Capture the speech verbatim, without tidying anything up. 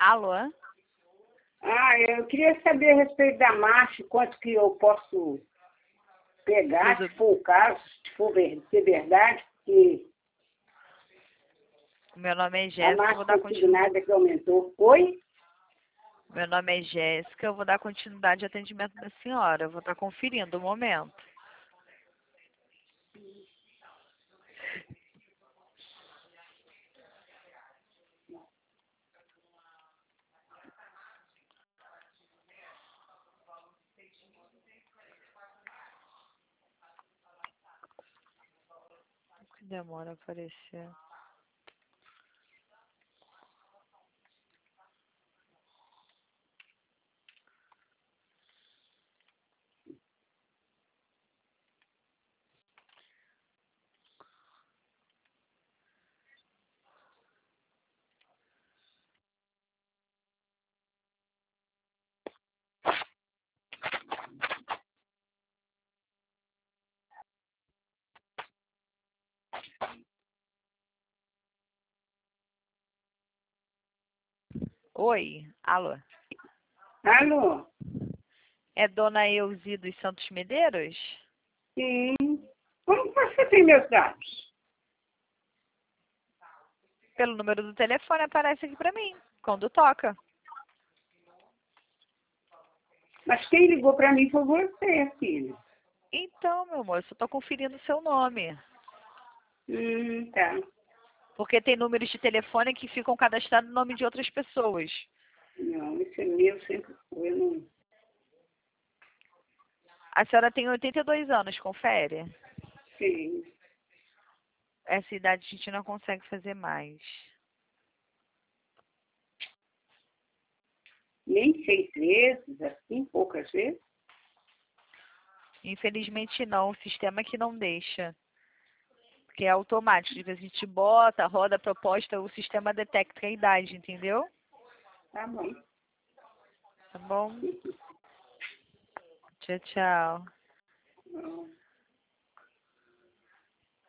Alô? Ah, eu queria saber a respeito da marcha, quanto que eu posso pegar, Tudo. se for o caso, se for ver- ser verdade, porque Meu nome é a Jéssica, eu marcha vou dar continuidade. consignada que aumentou. Oi? Meu nome é Jéssica, eu vou dar continuidade de atendimento da senhora. Eu vou estar conferindo o momento. Que demora a aparecer. Oi, alô? Alô? É dona Euzi dos Santos Medeiros? Sim. Como você tem meus dados? Pelo número do telefone aparece aqui pra mim, quando toca. Mas quem ligou para mim foi você, filho. Então, meu amor, eu só tô conferindo o seu nome. Hum, tá. Porque tem números de telefone que ficam cadastrados no nome de outras pessoas. Não, esse é meu, sempre foi. Eu não... A senhora tem oitenta e dois anos, confere? Sim. Essa idade a gente não consegue fazer mais. Nem seis vezes, assim, poucas vezes. Infelizmente não, o sistema que não deixa. Porque é automático. A gente bota, roda a proposta, o sistema detecta a idade, entendeu? Tá bom. Tá bom? Tchau, tchau. Não.